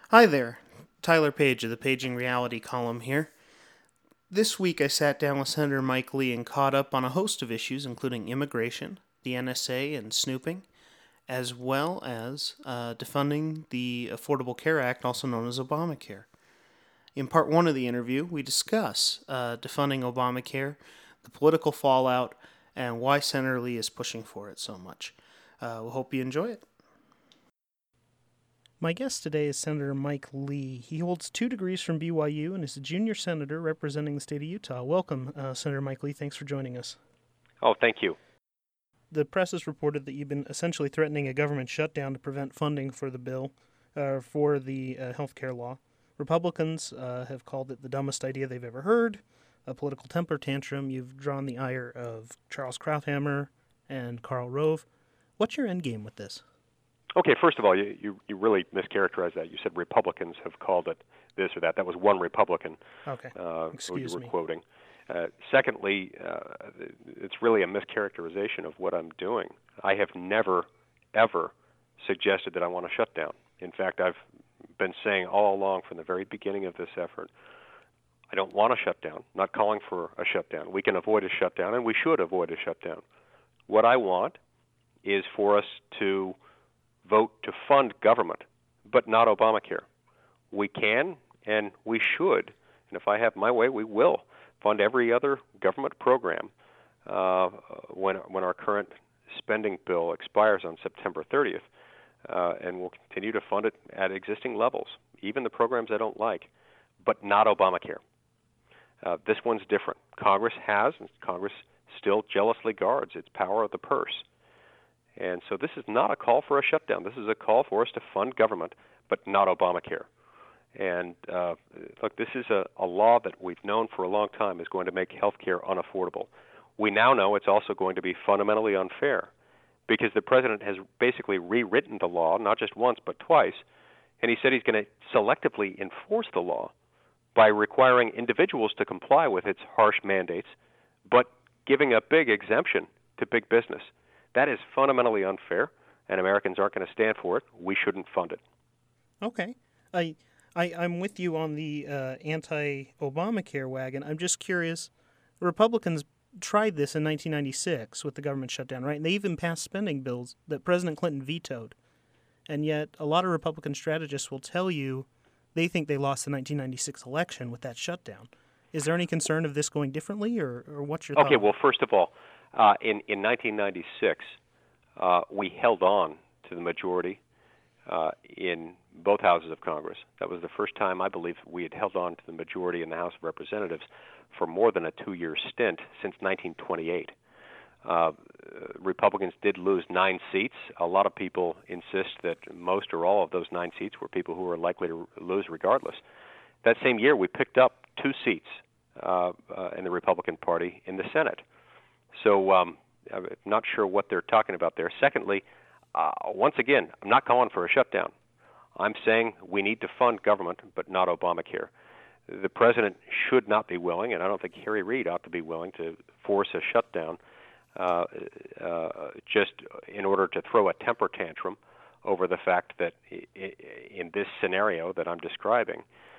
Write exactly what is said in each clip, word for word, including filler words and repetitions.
Hi there, Tyler Page of the Paging Reality column here. This week I sat down with Senator Mike Lee and caught up on a host of issues, including immigration, the N S A, and snooping, as well as uh, defunding the Affordable Care Act, also known as Obamacare. In part one of the interview, we discuss uh, defunding Obamacare, the political fallout, and why Senator Lee is pushing for it so much. Uh, we hope you enjoy it. My guest today is Senator Mike Lee. He holds two degrees from B Y U and is a junior senator representing the state of Utah. Welcome, uh, Senator Mike Lee. Thanks for joining us. Oh, thank you. The press has reported that you've been essentially threatening a government shutdown to prevent funding for the bill, uh, for the uh, health care law. Republicans uh, have called it the dumbest idea they've ever heard, a political temper tantrum. You've drawn the ire of Charles Krauthammer and Karl Rove. What's your endgame with this? Okay, first of all, you, you, you really mischaracterized that. You said Republicans have called it this or that. That was one Republican okay. uh, who you were me. quoting. Uh, secondly, uh, it's really a mischaracterization of what I'm doing. I have never, ever suggested that I want to shut down. In fact, I've been saying all along from the very beginning of this effort, I don't want a shutdown, not calling for a shutdown. We can avoid a shutdown, and we should avoid a shutdown. What I want is for us to vote to fund government, but not Obamacare. We can and we should, and if I have my way, we will fund every other government program uh, when when our current spending bill expires on September thirtieth, uh, and we'll continue to fund it at existing levels, even the programs I don't like, but not Obamacare. Uh, this one's different. Congress has, and Congress still jealously guards its power of the purse. And so this is not a call for a shutdown. This is a call for us to fund government, but not Obamacare. And uh, look, this is a, a law that we've known for a long time is going to make health care unaffordable. We now know it's also going to be fundamentally unfair because the president has basically rewritten the law, not just once but twice, and he said he's going to selectively enforce the law by requiring individuals to comply with its harsh mandates, but giving a big exemption to big business. That is fundamentally unfair, and Americans aren't going to stand for it. We shouldn't fund it. Okay. I, I, I'm with you on the uh, anti-Obamacare wagon. I'm just curious. Republicans tried this in nineteen ninety-six with the government shutdown, right? And they even passed spending bills that President Clinton vetoed. And yet a lot of Republican strategists will tell you they think they lost the nineteen ninety-six election with that shutdown. Is there any concern of this going differently, or, or what's your thought? Okay, well, first of all, Uh, in, in nineteen ninety-six, uh, we held on to the majority uh, in both houses of Congress. That was the first time, I believe, we had held on to the majority in the House of Representatives for more than a two-year stint since nineteen twenty-eight. Uh, Republicans did lose nine seats. A lot of people insist that most or all of those nine seats were people who were likely to lose regardless. That same year, we picked up two seats uh, uh, in the Republican Party in the Senate. So um, I'm not sure what they're talking about there. Secondly, uh, once again, I'm not calling for a shutdown. I'm saying we need to fund government, but not Obamacare. The president should not be willing, and I don't think Harry Reid ought to be willing to force a shutdown uh, uh, just in order to throw a temper tantrum over the fact that in this scenario that I'm describing,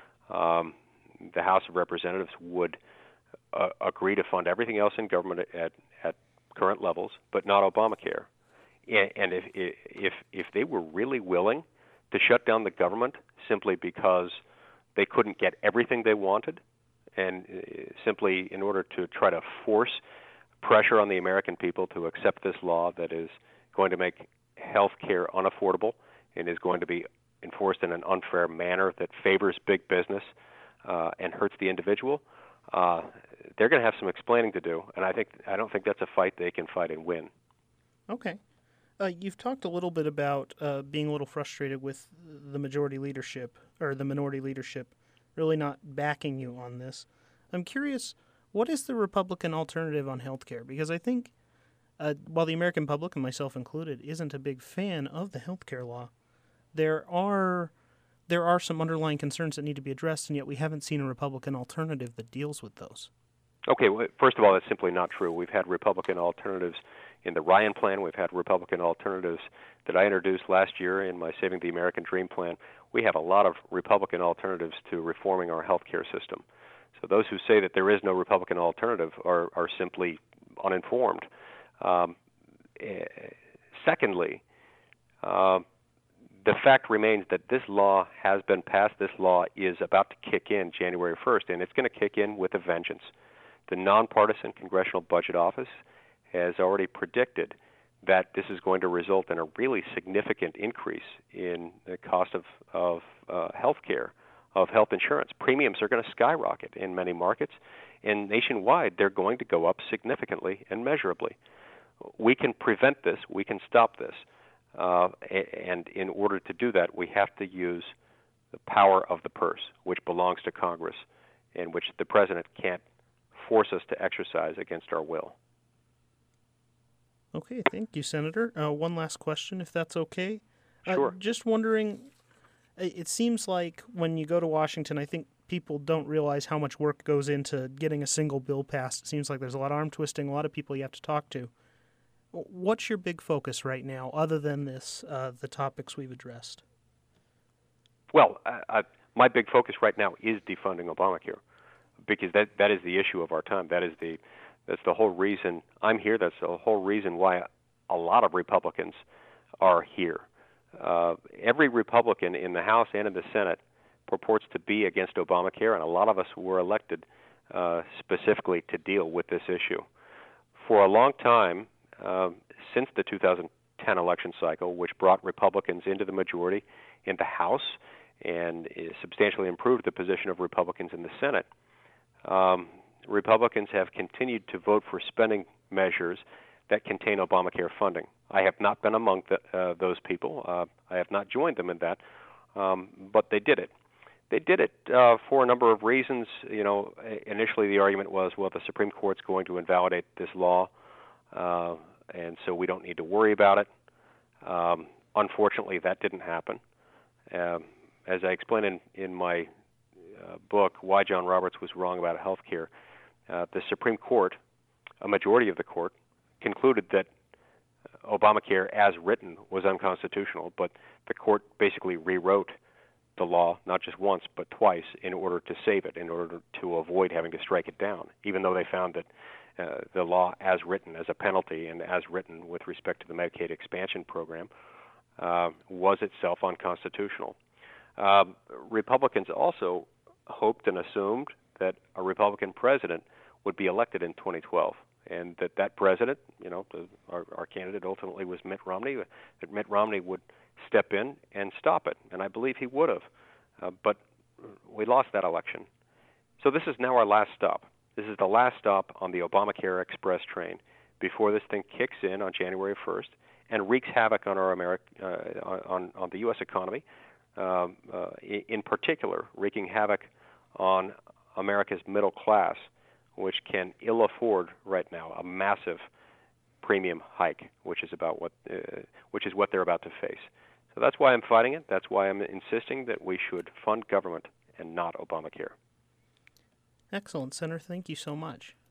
um, the House of Representatives would Uh, agree to fund everything else in government at, at current levels, but not Obamacare. And, and if, if if they were really willing to shut down the government simply because they couldn't get everything they wanted, and uh, simply in order to try to force pressure on the American people to accept this law that is going to make health care unaffordable and is going to be enforced in an unfair manner that favors big business uh, and hurts the individual, uh, they're going to have some explaining to do, and I think I don't think that's a fight they can fight and win. Okay. Uh, you've talked a little bit about uh, being a little frustrated with the majority leadership, or the minority leadership, really not backing you on this. I'm curious, what is the Republican alternative on health care? Because I think, uh, while the American public, and myself included, isn't a big fan of the health care law, there are there are some underlying concerns that need to be addressed, and yet we haven't seen a Republican alternative that deals with those. Okay, well, first of all, that's simply not true. We've had Republican alternatives in the Ryan Plan. We've had Republican alternatives that I introduced last year in my Saving the American Dream Plan. we have a lot of Republican alternatives to reforming our health care system. So those who say that there is no Republican alternative are, are simply uninformed. Um, eh, secondly, uh, the fact remains that this law has been passed. This law is about to kick in January first, and it's going to kick in with a vengeance. The Nonpartisan Congressional Budget Office has already predicted that this is going to result in a really significant increase in the cost of, of uh, health care, of health insurance. Premiums are going to skyrocket in many markets, and nationwide they're going to go up significantly and measurably. We can prevent this. We can stop this. Uh, and in order to do that, we have to use the power of the purse, which belongs to Congress, and which the president can't force us to exercise against our will. Okay, thank you, Senator. Uh, one last question, if that's okay. Sure. Uh, just wondering, it seems like when you go to Washington, I think people don't realize how much work goes into getting a single bill passed. It seems like there's a lot of arm twisting, a lot of people you have to talk to. What's your big focus right now, other than this, uh, the topics we've addressed? Well, uh, uh, my big focus right now is defunding Obamacare, because that that is the issue of our time. That is the that's the whole reason I'm here. That's the whole reason why a lot of Republicans are here. Uh, every Republican in the House and in the Senate purports to be against Obamacare, and a lot of us were elected uh, specifically to deal with this issue. For a long time, uh, since the two thousand ten election cycle, which brought Republicans into the majority in the House and substantially improved the position of Republicans in the Senate, um, Republicans have continued to vote for spending measures that contain Obamacare funding. I have not been among the, uh, those people. Uh, I have not joined them in that, um, but they did it. They did it uh, for a number of reasons. You know, initially the argument was, well, the Supreme Court's going to invalidate this law, uh, and so we don't need to worry about it. Um, unfortunately, that didn't happen. Um, as I explain in, in my uh, book, Why John Roberts Was Wrong About Health Care, uh, the Supreme Court, a majority of the court, concluded that Obamacare as written was unconstitutional, but the court basically rewrote the law not just once but twice in order to save it, in order to avoid having to strike it down, even though they found that uh, the law as written as a penalty and as written with respect to the Medicaid expansion program uh, was itself unconstitutional. Um, Republicans also hoped and assumed that a Republican president would be elected in twenty twelve, and that that president, you know, the, our, our candidate ultimately was Mitt Romney, that Mitt Romney would step in and stop it, and I believe he would have, uh, but we lost that election. So this is now our last stop. This is the last stop on the Obamacare Express train before this thing kicks in on January first and wreaks havoc on our Ameri- uh, on, on the U S economy, um, uh, in particular, wreaking havoc on America's middle class, which can ill afford right now a massive premium hike, which is about what uh, which is what they're about to face. So that's why I'm fighting it. That's why I'm insisting that we should fund government and not Obamacare. Excellent, Senator. Thank you so much.